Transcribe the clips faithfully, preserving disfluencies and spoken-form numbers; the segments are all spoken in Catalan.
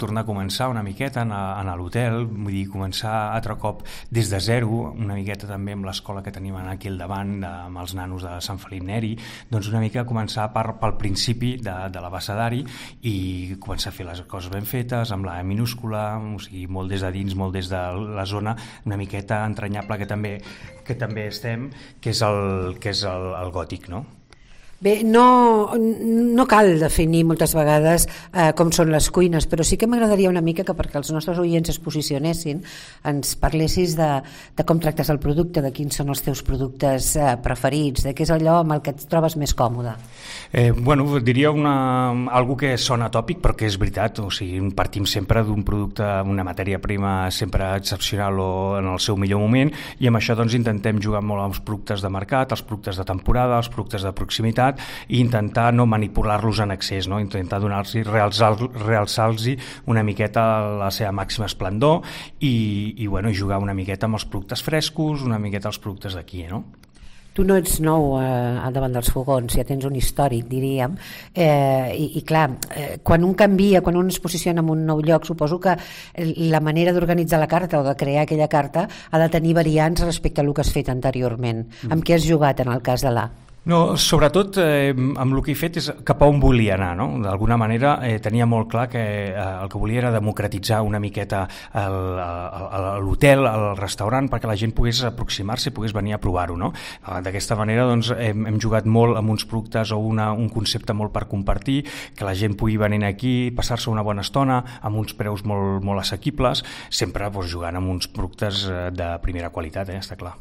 tornar a començar una miqueta en, a, en l'hotel, vull dir, començar altre cop des de zero, una miqueta també amb l'escola que tenim aquí al davant, de, amb els nanos de Sant Felip Neri, doncs una mica començar per, pel principi de, de l'abecedari i començar a fer les coses ben fetes, amb la minúscula, o sigui, molt des de dins, molt des de la zona, una miqueta entranyable que també, que també estem, que és el, que és el, el gòtic, no? Bé, no, no cal definir moltes vegades eh, com són les cuines, però sí que m'agradaria una mica que perquè els nostres oients es posicionessin, ens parlessis de, de com tractes el producte, de quins són els teus productes eh, preferits, de què és allò amb el que et trobes més còmode. Eh, bueno, diria una, algo que sona tòpic, però que és veritat, o sigui, partim sempre d'un producte, una matèria prima sempre excepcional o en el seu millor moment, i amb això doncs intentem jugar molt amb els productes de mercat, els productes de temporada, els productes de proximitat, i intentar no manipular-los en excés, no? Intentar donar-los, realçar-los una miqueta la seva màxima esplendor i, i bueno, jugar una miqueta amb els productes frescos, una miqueta els productes d'aquí, no? Tu no ets nou eh, al davant dels fogons, ja tens un històric, diríem, eh, i, i clar, eh, quan un canvia, quan un es posiciona en un nou lloc, suposo que la manera d'organitzar la carta o de crear aquella carta ha de tenir variants respecte a el que has fet anteriorment. Mm. Amb què has jugat en el cas de l'A? No, sobretot eh, amb el que he fet és cap a on volia anar, no? D'alguna manera eh, tenia molt clar que eh, el que volia era democratitzar una miqueta el, el, l'hotel, el restaurant, perquè la gent pogués aproximar-se i pogués venir a provar-ho, no? D'aquesta manera doncs, hem, hem jugat molt amb uns productes o una, un concepte molt per compartir, que la gent pugui venir aquí, passar-se una bona estona amb uns preus molt, molt assequibles, sempre doncs, jugant amb uns productes de primera qualitat, eh, està clar.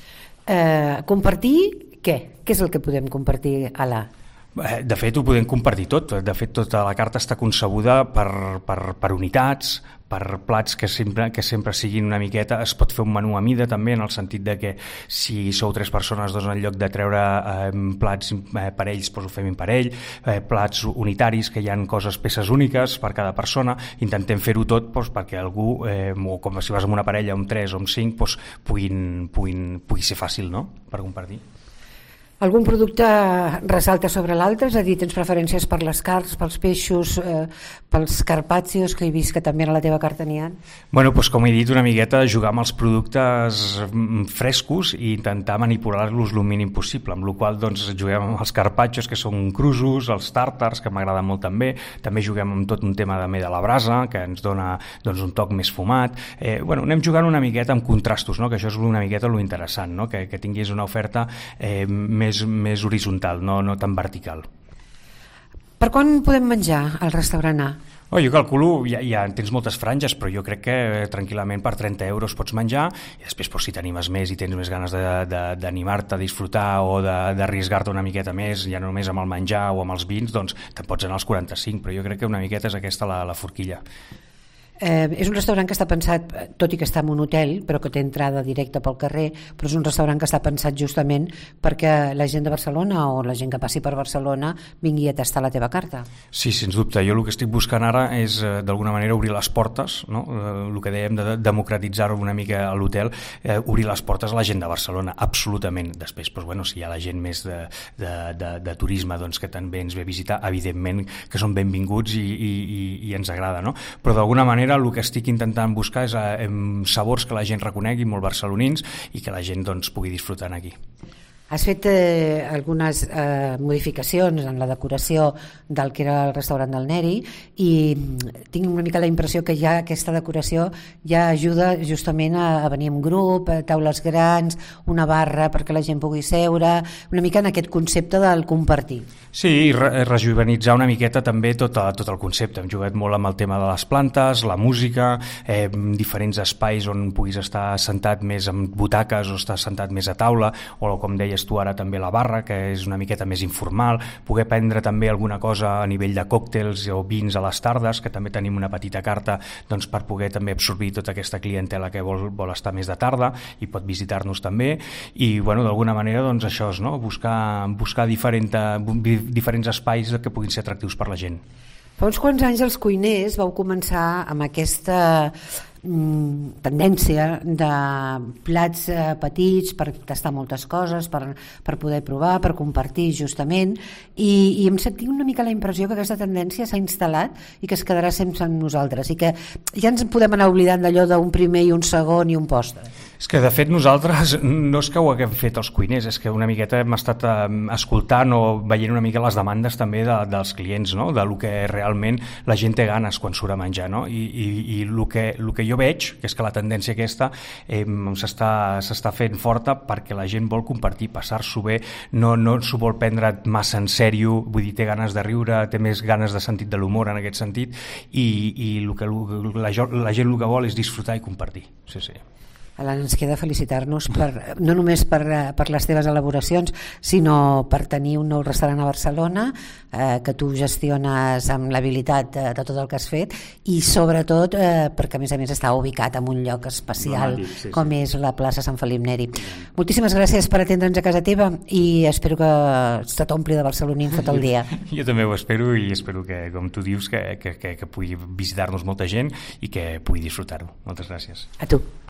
Eh, compartir què? Què és el que podem compartir a l'A? De fet, ho podem compartir tot. De fet, tota la carta està concebuda per, per, per unitats, per plats que sempre, que sempre siguin una miqueta. Es pot fer un menú a mida també, en el sentit de que si sou tres persones, doncs en lloc de treure eh, plats eh, per ells, doncs ho fem per ell, eh, plats unitaris, que hi ha coses, peces úniques per cada persona. Intentem fer-ho tot doncs, perquè algú, eh, o com si vas amb una parella, amb tres o amb cinc, doncs, puguin, puguin, pugui ser fàcil, no?, per compartir. Algun producte ressalta sobre l'altre? És a dir, tens preferències per les carns, pels peixos, eh, pels carpaccios, que he vist que també a la teva carta n'hi ha? Bueno, doncs com he dit, una miqueta jugar amb els productes frescos i intentar manipular-los el mínim possible, amb la qual doncs, juguem amb els carpaccios, que són crusos, els tàrtars, que m'agraden molt també, també juguem amb tot un tema de de la brasa, que ens dona doncs, un toc més fumat. Eh, bueno, anem jugant una miqueta amb contrastos, no? Que això és una miqueta lo interessant, no? que, que tinguis una oferta eh, més Més, més horitzontal, no, no tan vertical. Per quan podem menjar al restaurant A? Oh, jo calculo, ja, ja tens moltes franges, però jo crec que eh, tranquil·lament per trenta euros pots menjar i després pues, si t'animes més i tens més ganes d'animar-te a disfrutar o d'arriscar-te una miqueta més, ja no només amb el menjar o amb els vins, doncs te'n pots anar als quaranta-cinc, però jo crec que una miqueta és aquesta la, la forquilla. Eh, és un restaurant que està pensat, tot i que està en un hotel, però que té entrada directa pel carrer, però és un restaurant que està pensat justament perquè la gent de Barcelona o la gent que passi per Barcelona vingui a tastar la teva carta. Sí, sens dubte. Jo el que estic buscant ara és d'alguna manera obrir les portes, no? El que dèiem de democratitzar una mica a l'hotel, eh, obrir les portes a la gent de Barcelona, absolutament. Després, doncs, bueno, si hi ha la gent més de, de, de, de turisme doncs, que també ens ve a visitar, evidentment que són benvinguts i, i, i, i ens agrada, no? Però d'alguna manera el que estic intentant buscar és eh, sabors que la gent reconegui, molt barcelonins, i que la gent doncs, pugui disfrutar aquí. Has fet eh, algunes eh, modificacions en la decoració del que era el restaurant del Neri i tinc una mica la impressió que ja aquesta decoració ja ajuda justament a, a venir en grup, a taules grans, una barra perquè la gent pugui seure, una mica en aquest concepte del compartir. Sí, i re rejuvenitzar una miqueta també tot, a, tot el concepte. Hem jugat molt amb el tema de les plantes, la música, eh, diferents espais on puguis estar sentat més amb butaques o estar sentat més a taula, o com deies tu ara també la barra, que és una miqueta més informal, poder prendre també alguna cosa a nivell de còctels o vins a les tardes, que també tenim una petita carta doncs, per poder també absorbir tota aquesta clientela que vol, vol estar més de tarda i pot visitar-nos també, i bueno, d'alguna manera doncs això és, no? buscar, buscar diferent, diferents espais que puguin ser atractius per la gent. Fa uns quants anys els cuiners vau començar amb aquesta mm, tendència de plats eh, petits per tastar moltes coses, per, per poder provar, per compartir justament, i, i em tinc una mica la impressió que aquesta tendència s'ha instal·lat i que es quedarà sempre amb nosaltres i que ja ens podem anar oblidant d'allò d'un primer i un segon i un postre. És que de fet nosaltres no és que ho haguem fet els cuiners, és que una miqueta hem estat eh, escoltant o veient una mica les demandes també de, dels clients, no? De lo que realment la gent té ganes quan surt a menjar, no? I, i, i el, que, el que jo veig, que és que la tendència aquesta eh, s'està s'està fent forta perquè la gent vol compartir, passar-s'ho bé, no, no s'ho vol prendre massa en sèrio, vull dir, té ganes de riure, té més ganes de sentit de l'humor en aquest sentit, i, i el que la, la gent el que vol és disfrutar i compartir. Sí, sí. Alan, ens queda felicitar-nos per, no només per, per les teves elaboracions, sinó per tenir un nou restaurant a Barcelona eh, que tu gestiones amb l'habilitat de, de tot el que has fet, i sobretot eh, perquè a més a més està ubicat en un lloc especial sí, sí. com és la plaça Sant Felip Neri. Moltíssimes gràcies per atendre'ns a casa teva i espero que se t'ompli de barcelonins tot el dia. Jo, jo també ho espero, i espero que, com tu dius, que, que, que, que pugui visitar-nos molta gent i que pugui disfrutar-ho. Moltes gràcies. A tu.